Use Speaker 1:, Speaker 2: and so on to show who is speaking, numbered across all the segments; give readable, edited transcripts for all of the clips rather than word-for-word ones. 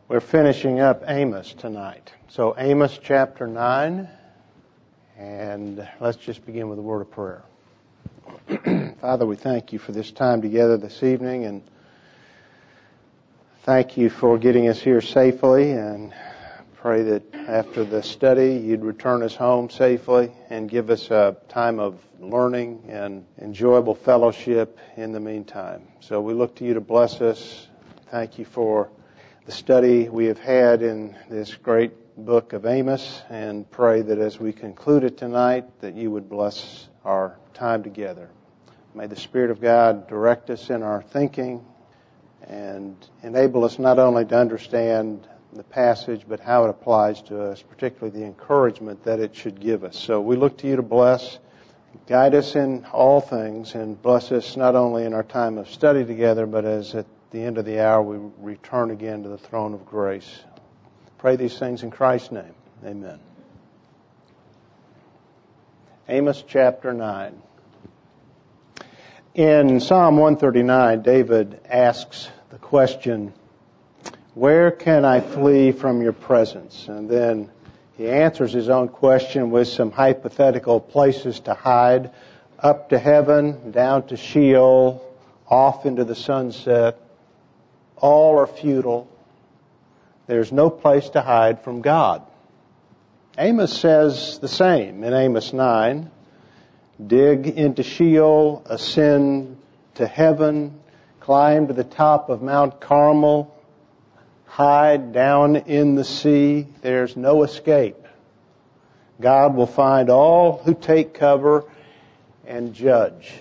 Speaker 1: We're finishing up Amos tonight. So Amos chapter 9, and let's just begin with a word of prayer. Father, we thank you for this time together this evening, and thank you for getting us here safely, and pray that after the study you'd return us home safely and give us a time of learning and enjoyable fellowship in the meantime. So we look to you to bless us. Thank you for the study we have had in this great book of Amos, and pray that as we conclude it tonight that you would bless our time together. May the Spirit of God direct us in our thinking and enable us not only to understand the passage but how it applies to us, particularly the encouragement that it should give us. So we look to you to bless, guide us in all things, and bless us not only in our time of study together but as at the end of the hour we return again to the throne of grace. Pray these things in Christ's name. Amen. Amos chapter 9. In Psalm 139, David asks the question, "Where can I flee from your presence?" And then he answers his own question with some hypothetical places to hide: up to heaven, down to Sheol, off into the sunset. All are futile. There's no place to hide from God. Amos says the same in Amos 9. Dig into Sheol, ascend to heaven, climb to the top of Mount Carmel, hide down in the sea. There's no escape. God will find all who take cover and judge.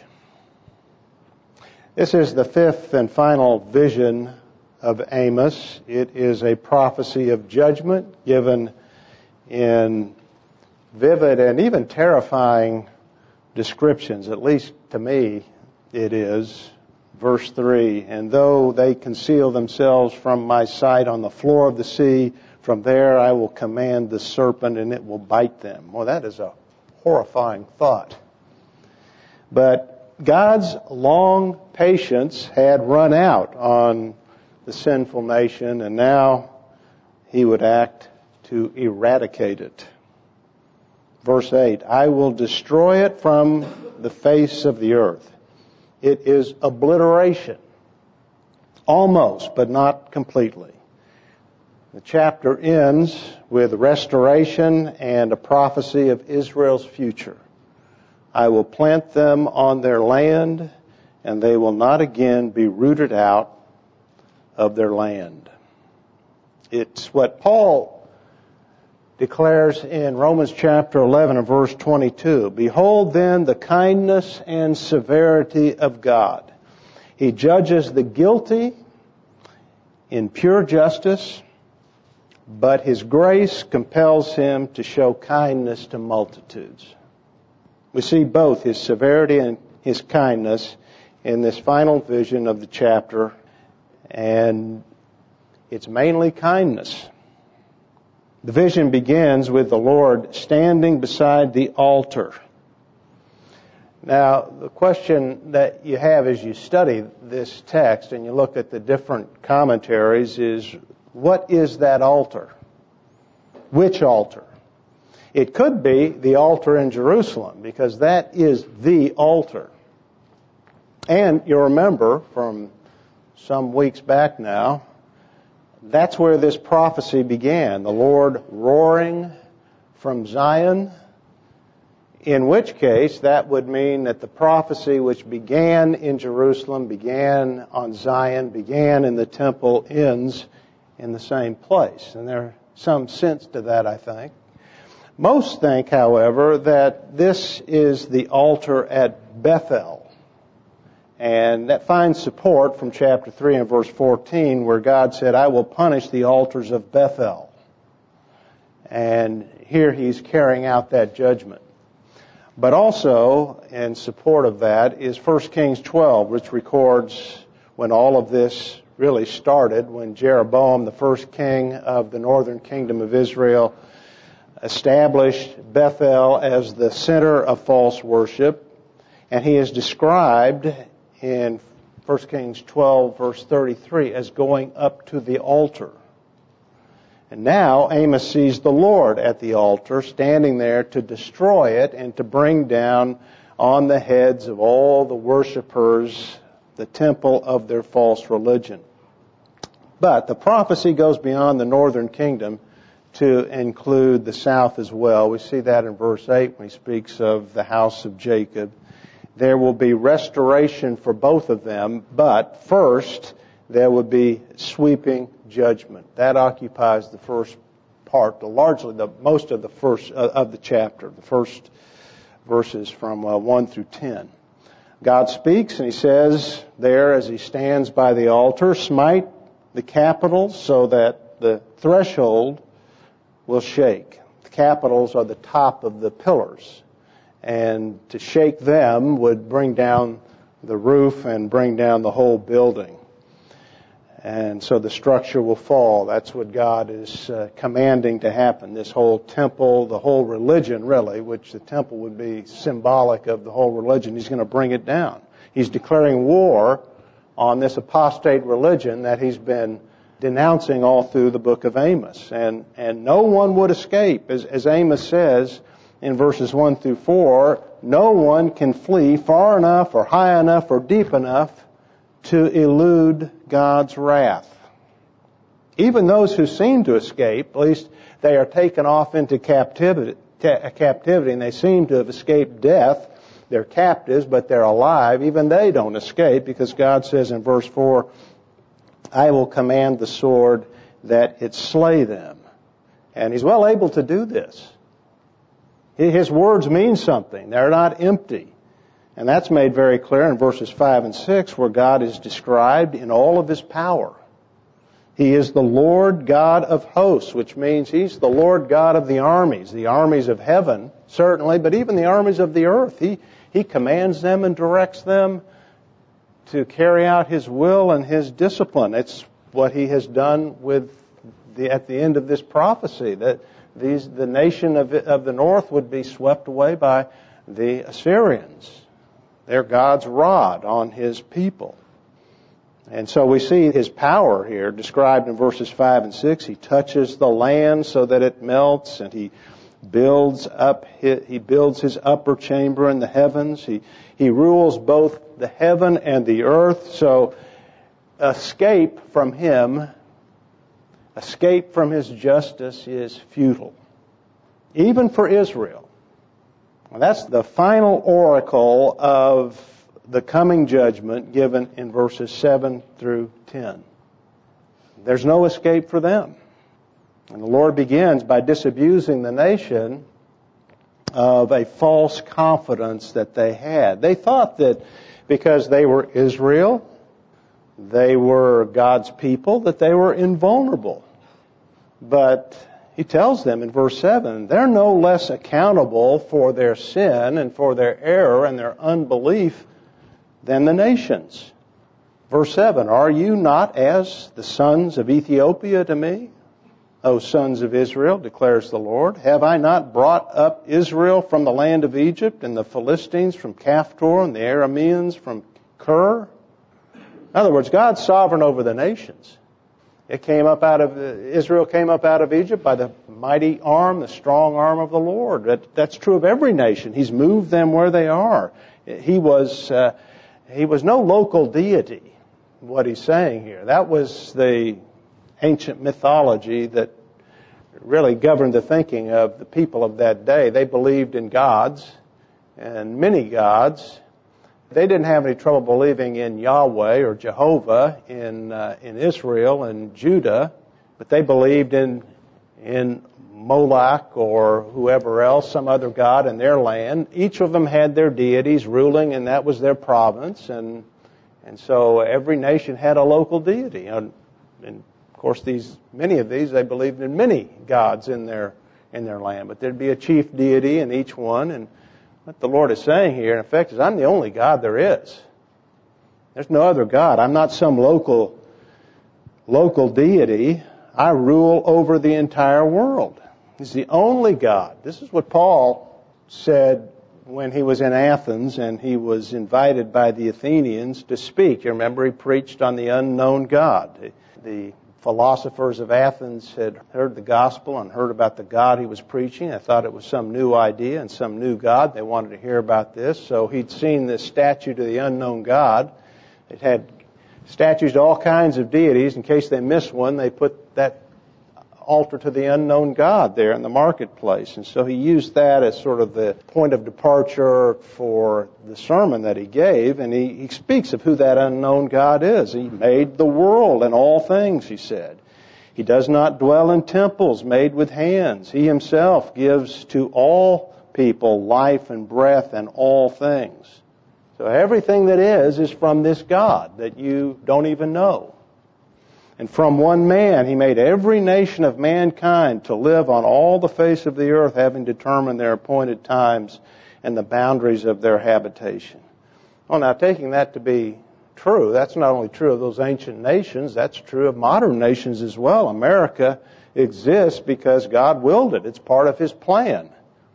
Speaker 1: This is the fifth and final vision of Amos. It is a prophecy of judgment given in vivid and even terrifying descriptions. At least to me it is. Verse 3, "And though they conceal themselves from my sight on the floor of the sea, from there I will command the serpent and it will bite them." Well, that is a horrifying thought. But God's long patience had run out on the sinful nation, and now he would act to eradicate it. Verse 8, "I will destroy it from the face of the earth." It is obliteration. Almost, but not completely. The chapter ends with restoration and a prophecy of Israel's future. "I will plant them on their land, and they will not again be rooted out of their land." It's what Paul declares in Romans chapter 11 and verse 22. "Behold then the kindness and severity of God. He judges the guilty in pure justice, but his grace compels him to show kindness to multitudes." We see both his severity and his kindness in this final vision of the chapter, and it's mainly kindness. The vision begins with the Lord standing beside the altar. Now, the question that you have as you study this text and you look at the different commentaries is, what is that altar? Which altar? It could be the altar in Jerusalem, because that is the altar. And you'll remember from some weeks back now, that's where this prophecy began. The Lord roaring from Zion, in which case that would mean that the prophecy which began in Jerusalem, began on Zion, began in the temple, ends in the same place. And there's some sense to that, I think. Most think, however, that this is the altar at Bethel. And that finds support from chapter 3 and verse 14, where God said, "I will punish the altars of Bethel." And here he's carrying out that judgment. But also, in support of that, is 1 Kings 12, which records when all of this really started, when Jeroboam, the first king of the northern kingdom of Israel, established Bethel as the center of false worship. And he is described in 1 Kings 12, verse 33, as going up to the altar. And now Amos sees the Lord at the altar, standing there to destroy it and to bring down on the heads of all the worshipers the temple of their false religion. But the prophecy goes beyond the northern kingdom to include the south as well. We see that in verse 8 when he speaks of the house of Jacob. There will be restoration for both of them, but first there will be sweeping judgment. That occupies the first part, most of the first of the chapter, the first verses from 1 through 10. God speaks and he says there as he stands by the altar, smite the capitals so that the threshold will shake. The capitals are the top of the pillars, and to shake them would bring down the roof and bring down the whole building. And so the structure will fall. That's what God is commanding to happen. This whole temple, the whole religion really, which the temple would be symbolic of the whole religion, he's going to bring it down. He's declaring war on this apostate religion that he's been denouncing all through the book of Amos. And no one would escape. As Amos says in verses 1 through 4, no one can flee far enough or high enough or deep enough to elude God's wrath. Even those who seem to escape, at least they are taken off into captivity, and they seem to have escaped death. They're captives, but they're alive. Even they don't escape, because God says in verse 4, I will command the sword that it slay them. And he's well able to do this. His words mean something. They're not empty. And that's made very clear in verses 5 and 6, where God is described in all of his power. He is the Lord God of hosts, which means he's the Lord God of the armies of heaven, certainly, but even the armies of the earth. He commands them and directs them to carry out his will and his discipline. It's what he has done at the end of this prophecy, that the nation of the north would be swept away by the Assyrians. They're God's rod on his people. And so we see his power here described in verses 5 and 6. He touches the land so that it melts, and he builds his upper chamber in the heavens. He rules both the heaven and the earth. So escape from him, escape from his justice is futile, even for Israel. And that's the final oracle of the coming judgment given in verses 7 through 10. There's no escape for them. And the Lord begins by disabusing the nation of a false confidence that they had. They thought that because they were Israel, they were God's people, that they were invulnerable. But he tells them in verse 7, they're no less accountable for their sin and for their error and their unbelief than the nations. Verse 7, are you not as the sons of Ethiopia to me, O sons of Israel, declares the Lord? Have I not brought up Israel from the land of Egypt, and the Philistines from Caphtor, and the Arameans from Kir? In other words, God's sovereign over the nations. Israel came up out of Egypt by the mighty arm, the strong arm of the Lord. That's true of every nation. He's moved them where they are. He was no local deity, what he's saying here. That was the ancient mythology that really governed the thinking of the people of that day. They believed in gods, and many gods. They didn't have any trouble believing in Yahweh or Jehovah in Israel and Judah, but they believed in Moloch or whoever else, some other god in their land. Each of them had their deities ruling, and that was their province. And so every nation had a local deity. And of course, many of these, they believed in many gods in their land, but there'd be a chief deity in each one. And what the Lord is saying here, in effect, is I'm the only God there is. There's no other God. I'm not some local deity. I rule over the entire world. He's the only God. This is what Paul said when he was in Athens and he was invited by the Athenians to speak. You remember he preached on the unknown God. The philosophers of Athens had heard the gospel and heard about the God he was preaching. They thought it was some new idea and some new God. They wanted to hear about this. So he'd seen this statue to the unknown God. It had statues to all kinds of deities. In case they missed one, they put that altar to the unknown God there in the marketplace. And so he used that as sort of the point of departure for the sermon that he gave. And he speaks of who that unknown God is. He made the world and all things, he said. He does not dwell in temples made with hands. He himself gives to all people life and breath and all things. So everything that is from this God that you don't even know. And from one man he made every nation of mankind to live on all the face of the earth, having determined their appointed times and the boundaries of their habitation. Well, now, taking that to be true, that's not only true of those ancient nations, that's true of modern nations as well. America exists because God willed it. It's part of His plan.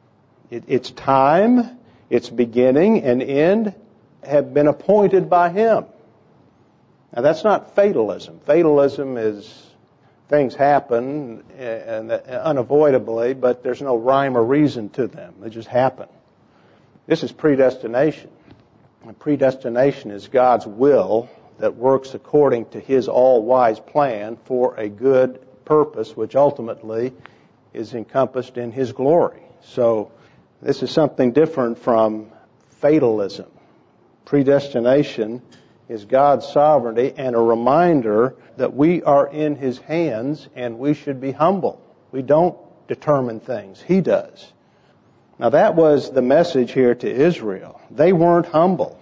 Speaker 1: Its time, its beginning and end have been appointed by Him. Now, that's not fatalism. Fatalism is things happen and unavoidably, but there's no rhyme or reason to them. They just happen. This is predestination. And predestination is God's will that works according to His all-wise plan for a good purpose, which ultimately is encompassed in His glory. So this is something different from fatalism. Predestination is God's sovereignty and a reminder that we are in His hands and we should be humble. We don't determine things. He does. Now that was the message here to Israel. They weren't humble.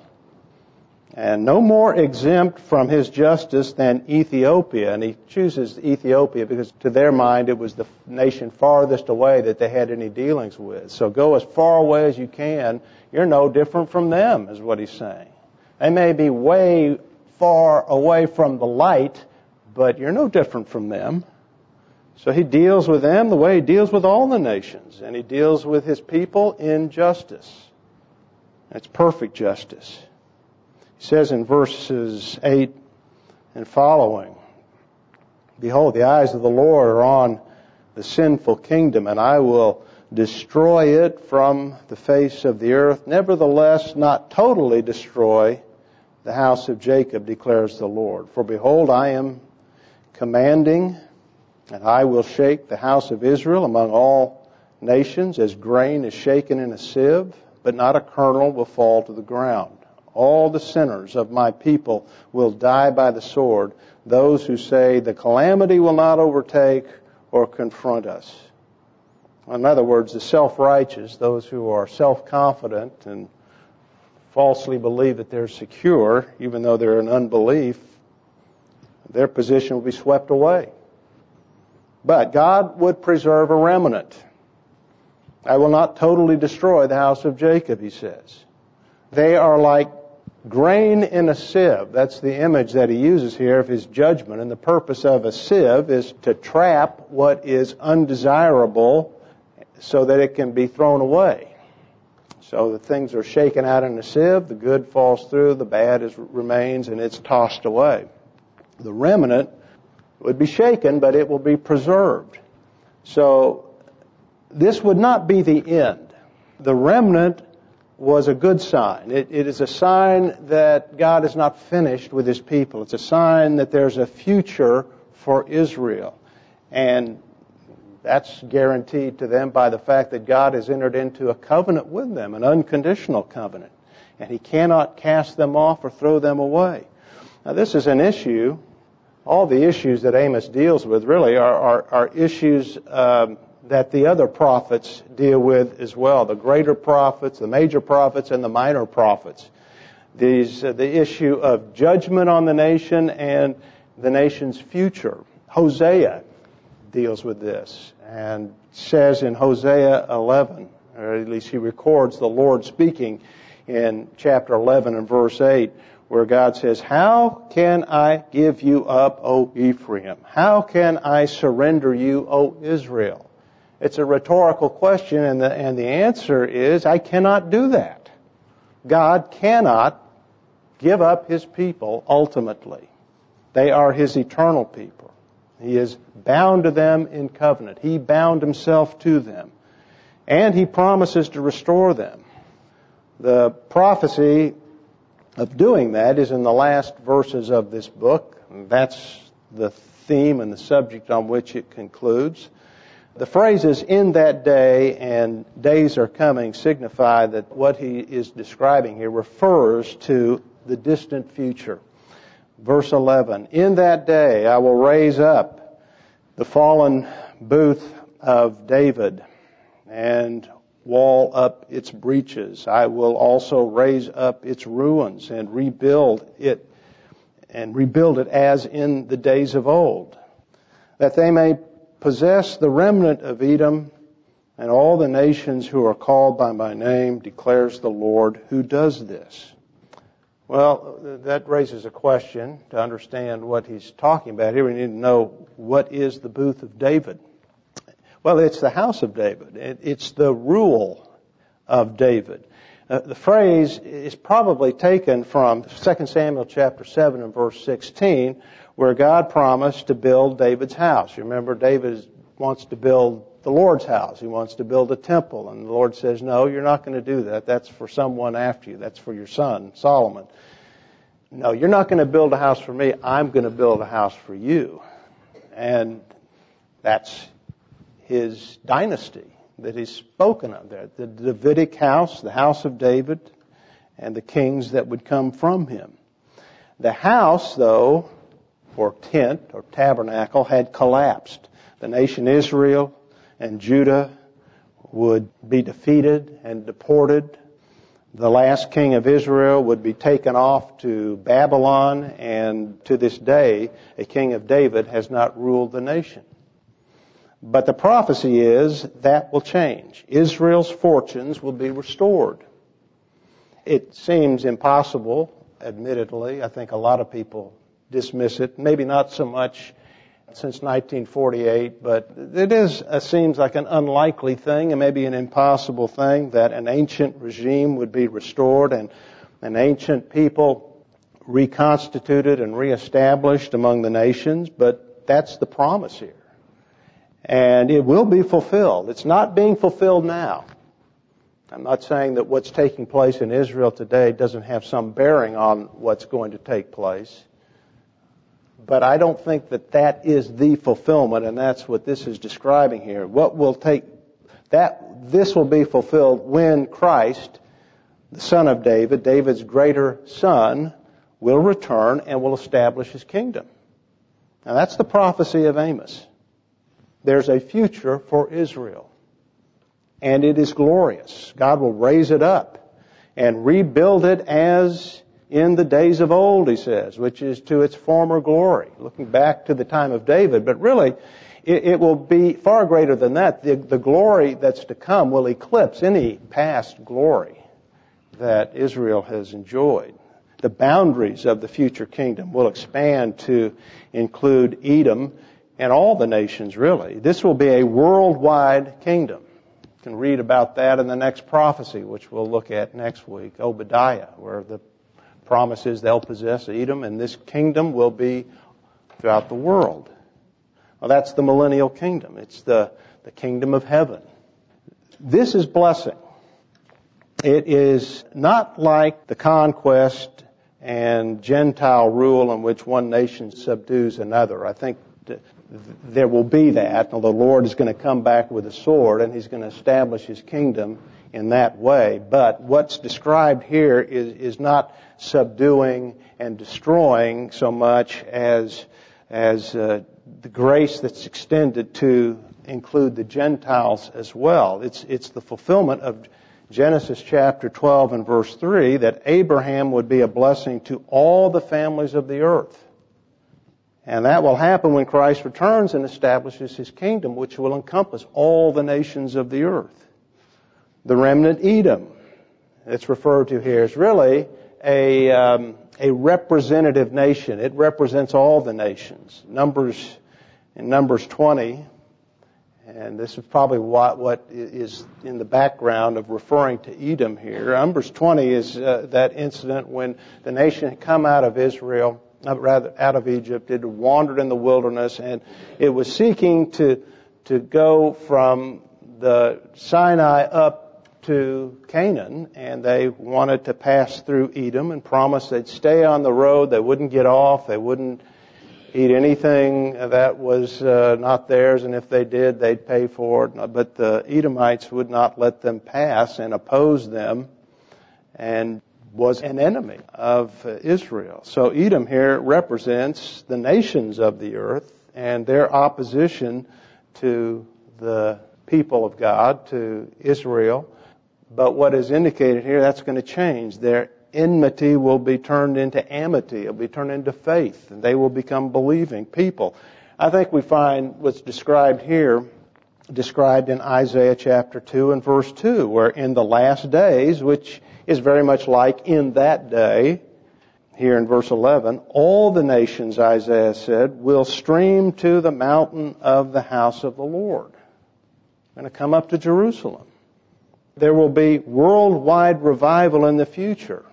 Speaker 1: And no more exempt from His justice than Ethiopia. And He chooses Ethiopia because to their mind it was the nation farthest away that they had any dealings with. So go as far away as you can. You're no different from them, is what He's saying. They may be way far away from the light, but you're no different from them. So He deals with them the way He deals with all the nations, and He deals with His people in justice. It's perfect justice. He says in verses 8 and following, "Behold, the eyes of the Lord are on the sinful kingdom, and I will destroy it from the face of the earth. Nevertheless, not totally destroy the house of Jacob, declares the Lord. For behold, I am commanding, and I will shake the house of Israel among all nations, as grain is shaken in a sieve, but not a kernel will fall to the ground. All the sinners of my people will die by the sword, those who say the calamity will not overtake or confront us." In other words, the self-righteous, those who are self-confident and falsely believe that they're secure, even though they're in unbelief, their position will be swept away. But God would preserve a remnant. "I will not totally destroy the house of Jacob," He says. They are like grain in a sieve. That's the image that He uses here of His judgment. And the purpose of a sieve is to trap what is undesirable so that it can be thrown away. So the things are shaken out in a sieve, the good falls through, the bad remains, and it's tossed away. The remnant would be shaken, but it will be preserved. So this would not be the end. The remnant was a good sign. It is a sign that God is not finished with His people. It's a sign that there's a future for Israel. And that's guaranteed to them by the fact that God has entered into a covenant with them, an unconditional covenant. And He cannot cast them off or throw them away. Now this is an issue. All the issues that Amos deals with really are issues that the other prophets deal with as well. The greater prophets, the major prophets, and the minor prophets. The issue of judgment on the nation and the nation's future. Hosea deals with this and says in Hosea 11, or at least he records the Lord speaking in chapter 11 and verse 8, where God says, "How can I give you up, O Ephraim? How can I surrender you, O Israel?" It's a rhetorical question, and the answer is, I cannot do that. God cannot give up His people ultimately. They are His eternal people. He is bound to them in covenant. He bound himself to them. And he promises to restore them. The prophecy of doing that is in the last verses of this book. That's the theme and the subject on which it concludes. The phrases "in that day" and "days are coming" signify that what he is describing here refers to the distant future. Verse 11, "In that day I will raise up the fallen booth of David and wall up its breaches. I will also raise up its ruins and rebuild it as in the days of old, that they may possess the remnant of Edom and all the nations who are called by my name, declares the Lord who does this." Well, that raises a question. To understand what he's talking about here, we need to know, what is the booth of David? Well, it's the house of David. It's the rule of David. The phrase is probably taken from 2 Samuel chapter 7 and verse 16, where God promised to build David's house. You remember, David wants to build the Lord's house. He wants to build a temple. And the Lord says, no, you're not going to do that. That's for someone after you. That's for your son, Solomon. No, you're not going to build a house for me. I'm going to build a house for you. And that's his dynasty that he's spoken of there. The Davidic house, the house of David, and the kings that would come from him. The house, though, or tent or tabernacle, had collapsed. The nation Israel and Judah would be defeated and deported. The last king of Israel would be taken off to Babylon, and to this day, a king of David has not ruled the nation. But the prophecy is that will change. Israel's fortunes will be restored. It seems impossible, admittedly. I think a lot of people dismiss it. Maybe not so much since 1948, but it seems like an unlikely thing and maybe an impossible thing that an ancient regime would be restored and an ancient people reconstituted and reestablished among the nations. But that's the promise here. And it will be fulfilled. It's not being fulfilled now. I'm not saying that what's taking place in Israel today doesn't have some bearing on what's going to take place. But I don't think that is the fulfillment, and that's what this is describing here. This will be fulfilled when Christ, the Son of David, David's greater son, will return and will establish his kingdom. Now that's the prophecy of Amos. There's a future for Israel. And it is glorious. God will raise it up and rebuild it as in the days of old, he says, which is to its former glory, looking back to the time of David. But really, it will be far greater than that. The glory that's to come will eclipse any past glory that Israel has enjoyed. The boundaries of the future kingdom will expand to include Edom and all the nations, really. This will be a worldwide kingdom. You can read about that in the next prophecy, which we'll look at next week, Obadiah, where the promise is they'll possess Edom, and this kingdom will be throughout the world. Well, that's the millennial kingdom. It's the kingdom of heaven. This is blessing. It is not like the conquest and Gentile rule in which one nation subdues another. I think there will be that. The Lord is going to come back with a sword, and he's going to establish his kingdom in that way. But what's described here is not subduing and destroying so much as the grace that's extended to include the Gentiles as well. It's the fulfillment of Genesis chapter 12 and verse 3 that Abraham would be a blessing to all the families of the earth. And that will happen when Christ returns and establishes his kingdom, which will encompass all the nations of the earth. The remnant Edom that's referred to here is really a representative nation. It represents all the nations. In Numbers 20, and this is probably what is in the background of referring to Edom here. Numbers 20 is that incident when the nation had come out of Israel out of Egypt. It had wandered in the wilderness, and it was seeking to go from the Sinai up to Canaan, and they wanted to pass through Edom and promised they'd stay on the road. They wouldn't get off. They wouldn't eat anything that was not theirs, and if they did, they'd pay for it. But the Edomites would not let them pass and opposed them and was an enemy of Israel. So Edom here represents the nations of the earth and their opposition to the people of God, to Israel. But what is indicated here, that's going to change. Their enmity will be turned into amity. It will be turned into faith, and they will become believing people. I think we find what's described here, described in Isaiah chapter 2 and verse 2, where in the last days, which is very much like in that day, here in verse 11, all the nations, Isaiah said, will stream to the mountain of the house of the Lord. They're going to come up to Jerusalem. There will be worldwide revival in the future.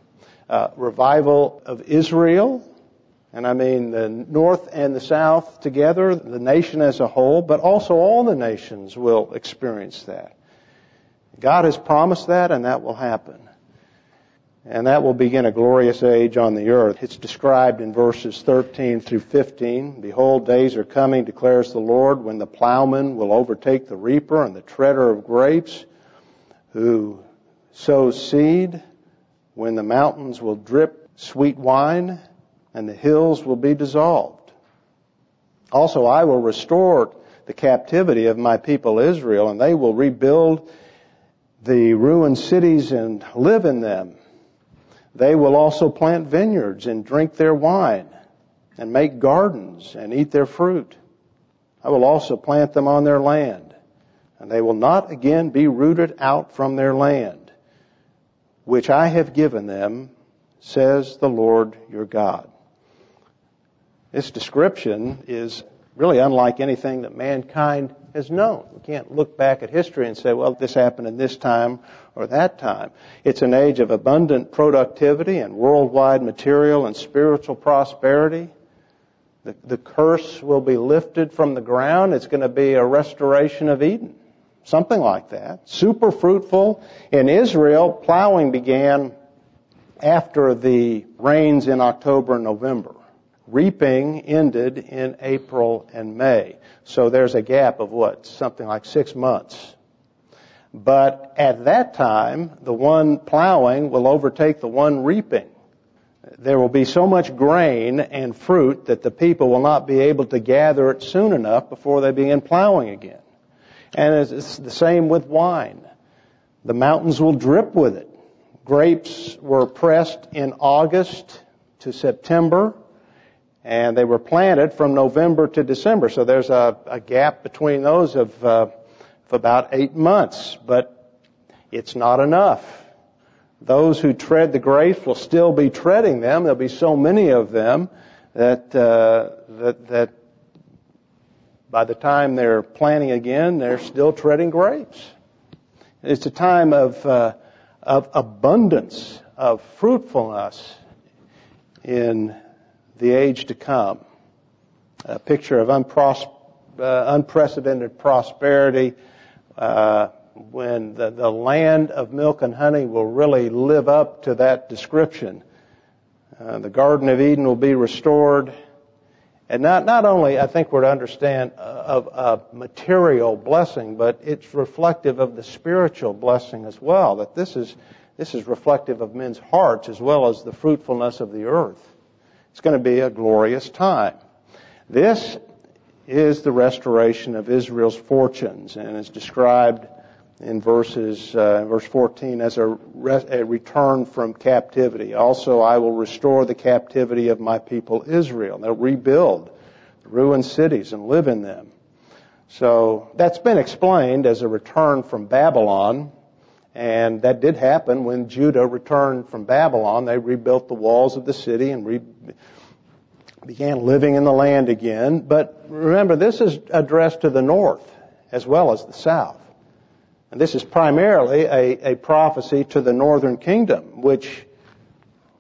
Speaker 1: Revival of Israel, and I mean the north and the south together, the nation as a whole, but also all the nations will experience that. God has promised that, and that will happen. And that will begin a glorious age on the earth. It's described in verses 13 through 15. Behold, days are coming, declares the Lord, when the plowman will overtake the reaper and the treader of grapes, who sows seed, when the mountains will drip sweet wine, and the hills will be dissolved. Also, I will restore the captivity of my people Israel, and they will rebuild the ruined cities and live in them. They will also plant vineyards and drink their wine, and make gardens and eat their fruit. I will also plant them on their land, and they will not again be rooted out from their land, which I have given them, says the Lord your God. This description is really unlike anything that mankind has known. We can't look back at history and say, well, this happened in this time or that time. It's an age of abundant productivity and worldwide material and spiritual prosperity. The curse will be lifted from the ground. It's going to be a restoration of Eden. Something like that. Super fruitful. In Israel, plowing began after the rains in October and November. Reaping ended in April and May. So there's a gap of something like 6 months. But at that time, the one plowing will overtake the one reaping. There will be so much grain and fruit that the people will not be able to gather it soon enough before they begin plowing again. And it's the same with wine. The mountains will drip with it. Grapes were pressed in August to September, and they were planted from November to December. So there's a gap between those of about 8 months, but it's not enough. Those who tread the grapes will still be treading them. There'll be so many of them that by the time they're planting again, they're still treading grapes. It's a time of abundance, of fruitfulness in the age to come. A picture of unprecedented prosperity when the land of milk and honey will really live up to that description. The Garden of Eden will be restored. And not only, I think we're to understand of a material blessing, but it's reflective of the spiritual blessing as well. That this is reflective of men's hearts as well as the fruitfulness of the earth. It's going to be a glorious time. This is the restoration of Israel's fortunes, and is described in verse 14 as a return from captivity. Also, I will restore the captivity of my people Israel. They'll rebuild the ruined cities and live in them. So that's been explained as a return from Babylon, and that did happen when Judah returned from Babylon. They rebuilt the walls of the city and began living in the land again. But remember, this is addressed to the north as well as the south. And this is primarily a prophecy to the northern kingdom, which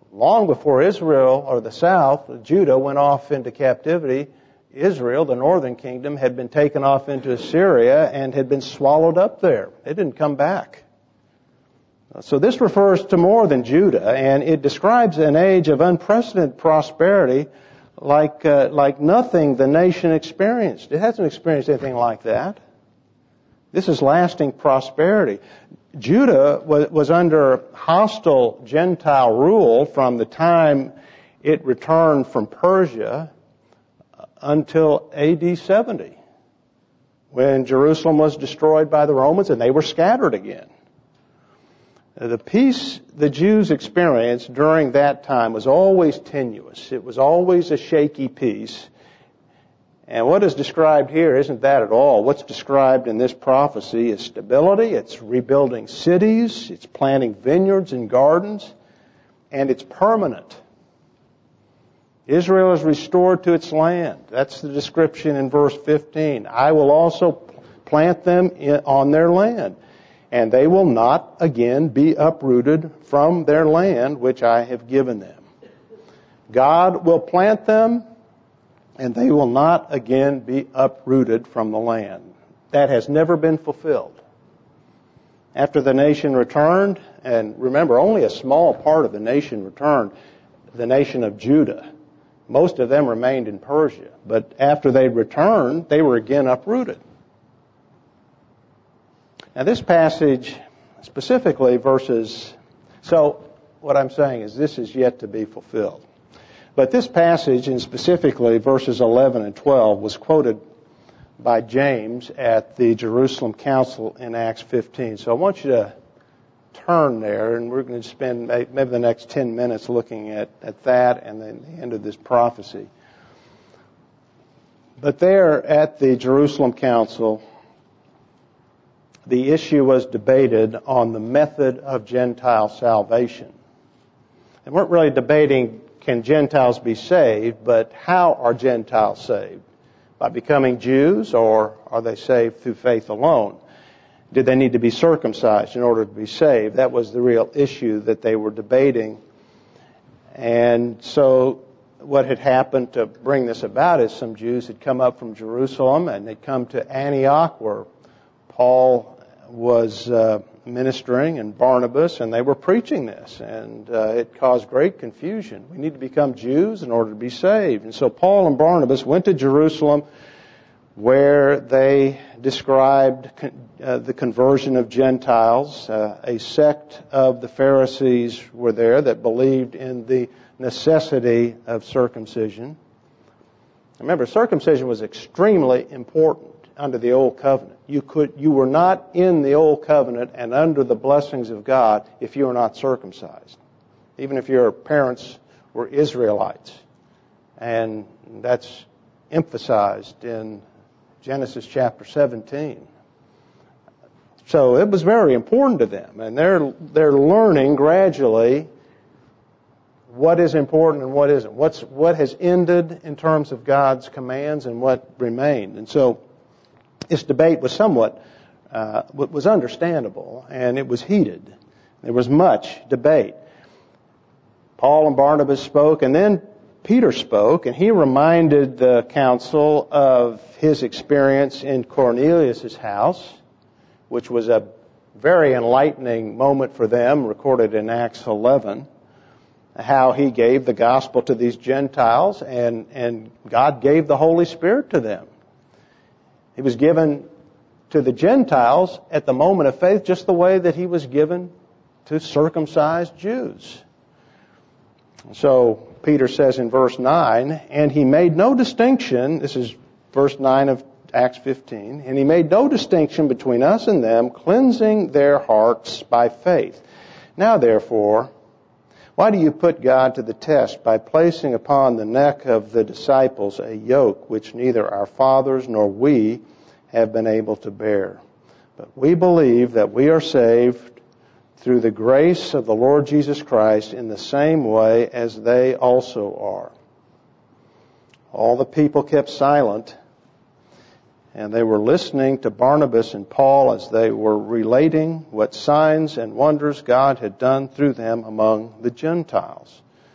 Speaker 1: long before Israel, or the south, Judah, went off into captivity, Israel, the northern kingdom, had been taken off into Assyria and had been swallowed up there. They didn't come back. So this refers to more than Judah, and it describes an age of unprecedented prosperity like nothing the nation experienced. It hasn't experienced anything like that. This is lasting prosperity. Judah was under hostile Gentile rule from the time it returned from Persia until AD 70, when Jerusalem was destroyed by the Romans and they were scattered again. The peace the Jews experienced during that time was always tenuous. It was always a shaky peace. And what is described here isn't that at all. What's described in this prophecy is stability. It's rebuilding cities. It's planting vineyards and gardens. And it's permanent. Israel is restored to its land. That's the description in verse 15. I will also plant them on their land, and they will not again be uprooted from their land which I have given them. God will plant them, and they will not again be uprooted from the land. That has never been fulfilled. After the nation returned, and remember, only a small part of the nation returned, the nation of Judah. Most of them remained in Persia. But after they returned, they were again uprooted. Now this passage, specifically so what I'm saying is this is yet to be fulfilled. But this passage, and specifically verses 11 and 12, was quoted by James at the Jerusalem Council in Acts 15. So I want you to turn there, and we're going to spend maybe the next 10 minutes looking at that and then the end of this prophecy. But there at the Jerusalem Council, the issue was debated on the method of Gentile salvation. They weren't really debating, can Gentiles be saved, but how are Gentiles saved? By becoming Jews, or are they saved through faith alone? Did they need to be circumcised in order to be saved? That was the real issue that they were debating. And so what had happened to bring this about is some Jews had come up from Jerusalem and they'd come to Antioch, where Paul was ministering, and Barnabas, and they were preaching this. And it caused great confusion. We need to become Jews in order to be saved. And so Paul and Barnabas went to Jerusalem, where they described the conversion of Gentiles. A sect of the Pharisees were there that believed in the necessity of circumcision. Remember, circumcision was extremely important under the Old Covenant. You were not in the Old Covenant and under the blessings of God if you were not circumcised, even if your parents were Israelites. And that's emphasized in Genesis chapter 17. So it was very important to them, and they're learning gradually what is important and what isn't. What has ended in terms of God's commands and what remained. And so this debate was was understandable, and it was heated. There was much debate. Paul and Barnabas spoke, and then Peter spoke, and he reminded the council of his experience in Cornelius' house, which was a very enlightening moment for them, recorded in Acts 11, how he gave the gospel to these Gentiles, and God gave the Holy Spirit to them. He was given to the Gentiles at the moment of faith just the way that he was given to circumcised Jews. So Peter says in verse 9, and he made no distinction, this is verse 9 of Acts 15, and he made no distinction between us and them, cleansing their hearts by faith. Now therefore, why do you put God to the test by placing upon the neck of the disciples a yoke which neither our fathers nor we have been able to bear? But we believe that we are saved through the grace of the Lord Jesus Christ in the same way as they also are. All the people kept silent, and they were listening to Barnabas and Paul as they were relating what signs and wonders God had done through them among the Gentiles.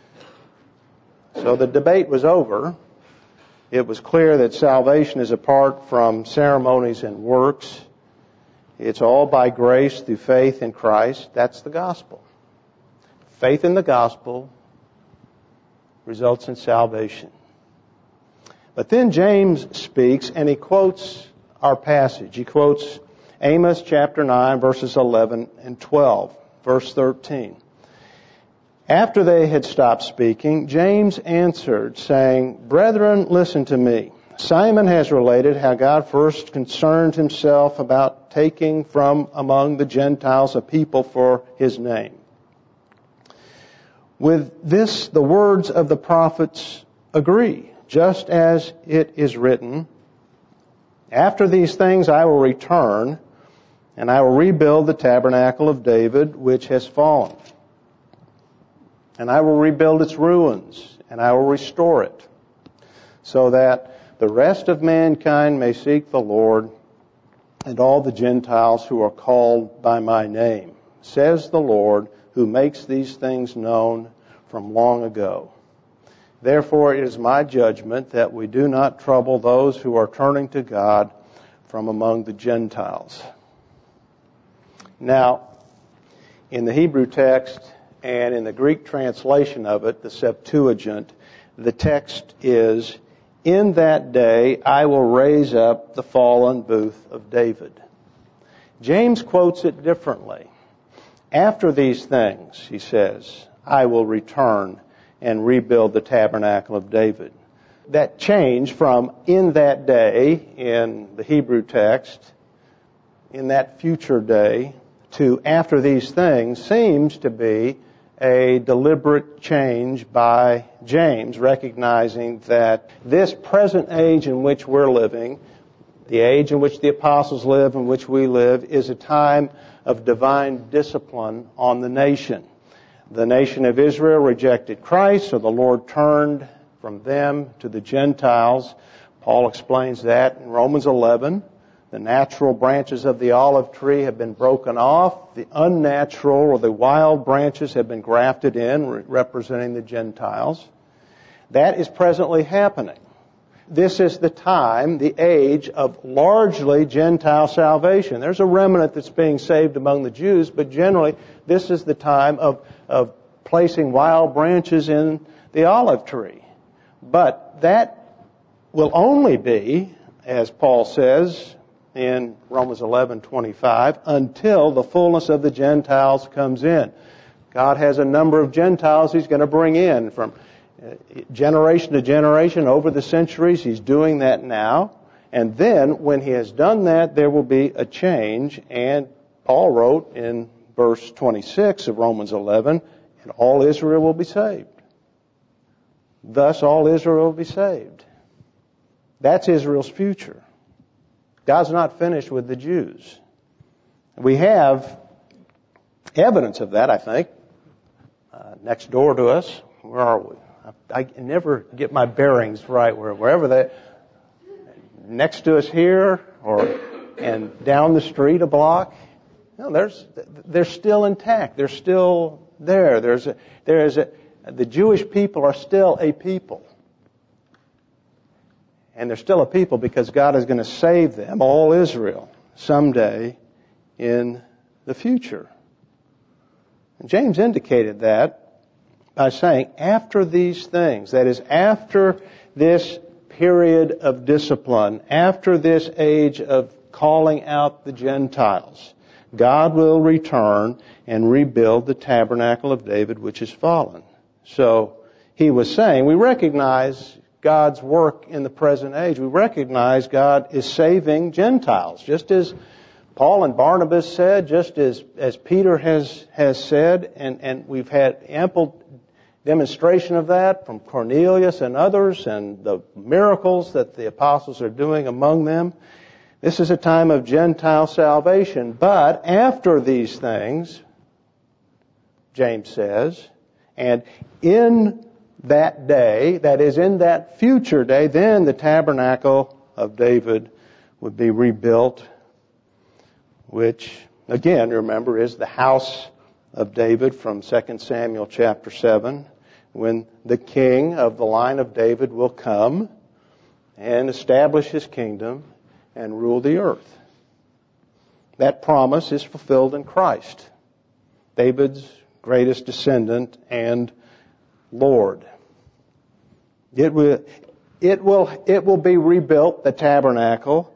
Speaker 1: So the debate was over. It was clear that salvation is apart from ceremonies and works. It's all by grace through faith in Christ. That's the gospel. Faith in the gospel results in salvation. But then James speaks and he quotes our passage. He quotes Amos chapter 9 verses 11 and 12. Verse 13. After they had stopped speaking, James answered, saying, Brethren, listen to me. Simon has related how God first concerned himself about taking from among the Gentiles a people for his name. With this, the words of the prophets agree, just as it is written, After these things I will return, and I will rebuild the tabernacle of David, which has fallen. And I will rebuild its ruins, and I will restore it, so that the rest of mankind may seek the Lord, and all the Gentiles who are called by my name, says the Lord, who makes these things known from long ago. Therefore it is my judgment that we do not trouble those who are turning to God from among the Gentiles. Now, in the Hebrew text and in the Greek translation of it, the Septuagint, the text is, In that day I will raise up the fallen booth of David. James quotes it differently. After these things, he says, I will return and rebuild the tabernacle of David. That change from in that day in the Hebrew text, in that future day, to after these things seems to be a deliberate change by James, recognizing that this present age in which we're living, the age in which the apostles live, in which we live, is a time of divine discipline on the nation. The nation of Israel rejected Christ, so the Lord turned from them to the Gentiles. Paul explains that in Romans 11. The natural branches of the olive tree have been broken off. The unnatural or the wild branches have been grafted in, representing the Gentiles. That is presently happening. This is the time, the age of largely Gentile salvation. There's a remnant that's being saved among the Jews, but generally this is the time of placing wild branches in the olive tree. But that will only be, as Paul says in Romans 11:25, until the fullness of the Gentiles comes in. God has a number of Gentiles He's going to bring in from generation to generation over the centuries. He's doing that now. And then when He has done that, there will be a change. And Paul wrote in verse 26 of Romans 11, and all Israel will be saved. Thus all Israel will be saved. That's Israel's future. God's not finished with the Jews. We have evidence of that, I think, next door to us. Where are we? I never get my bearings right. Wherever they, next to us here, and down the street a block. No, they're still intact. They're still there. The Jewish people are still a people. And they're still a people because God is going to save them, all Israel, someday in the future. And James indicated that by saying, after these things, that is, after this period of discipline, after this age of calling out the Gentiles, God will return and rebuild the tabernacle of David, which is fallen. So he was saying, we recognize God's work in the present age. We recognize God is saving Gentiles, just as Paul and Barnabas said, just as Peter has said, and we've had ample demonstration of that from Cornelius and others, and the miracles that the apostles are doing among them. This is a time of Gentile salvation. But after these things, James says, and in that day, that is in that future day, then the tabernacle of David would be rebuilt, which, again, remember, is the house of David from 2 Samuel chapter 7. when the king of the line of David will come and establish his kingdom and rule the earth. That promise is fulfilled in Christ, David's greatest descendant and Lord. It will be rebuilt, the tabernacle.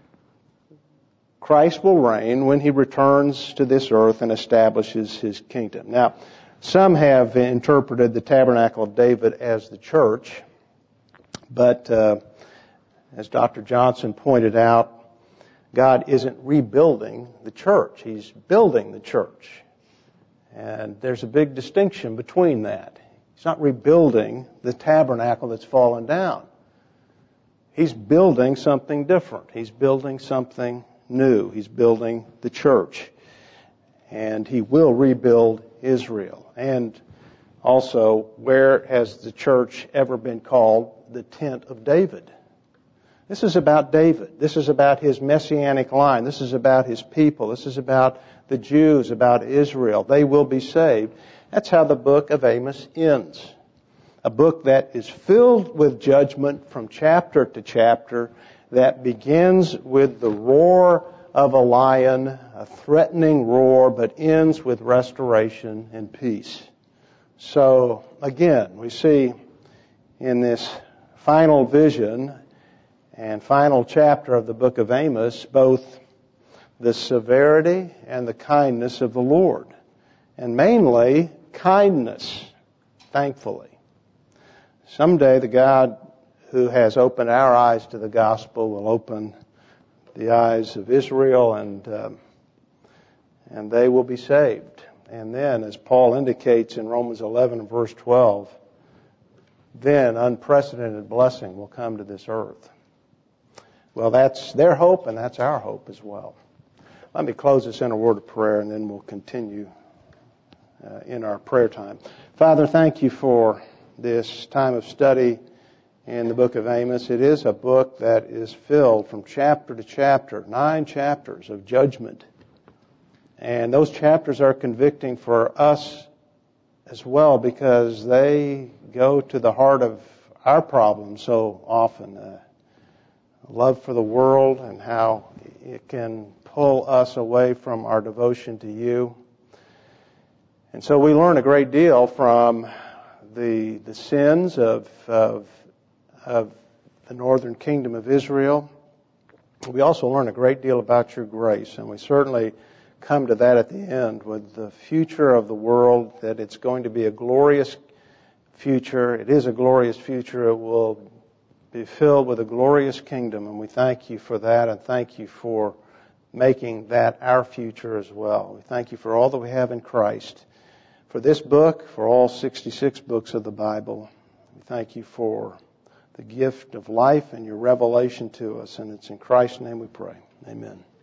Speaker 1: Christ will reign when he returns to this earth and establishes his kingdom. Now, some have interpreted the tabernacle of David as the church, but as Dr. Johnson pointed out, God isn't rebuilding the church. He's building the church. And there's a big distinction between that. He's not rebuilding the tabernacle that's fallen down. He's building something different. He's building something new. He's building the church. And he will rebuild Israel. And also, where has the church ever been called the tent of David? This is about David. This is about his messianic line. This is about his people. This is about the Jews, about Israel. They will be saved. That's how the book of Amos ends. A book that is filled with judgment from chapter to chapter, that begins with the roar of a lion, a threatening roar, but ends with restoration and peace. So, again, we see in this final vision and final chapter of the book of Amos both the severity and the kindness of the Lord. And mainly, kindness, thankfully. Someday the God who has opened our eyes to the gospel will open the eyes of Israel, and they will be saved. And then, as Paul indicates in Romans 11 and verse 12, then unprecedented blessing will come to this earth. Well, that's their hope, and that's our hope as well. Let me close this in a word of prayer, and then we'll continue in our prayer time. Father, thank you for this time of study in the book of Amos. It is a book that is filled from chapter to chapter, 9 chapters of judgment. And those chapters are convicting for us as well, because they go to the heart of our problems so often. Love for the world and how it can pull us away from our devotion to you. And so we learn a great deal from the sins of the northern kingdom of Israel. We also learn a great deal about your grace, and we certainly come to that at the end with the future of the world, that it's going to be a glorious future. It is a glorious future. It will be filled with a glorious kingdom, and we thank you for that, and thank you for making that our future as well. We thank you for all that we have in Christ, for this book, for all 66 books of the Bible. We thank you for the gift of life and your revelation to us, and it's in Christ's name we pray. Amen.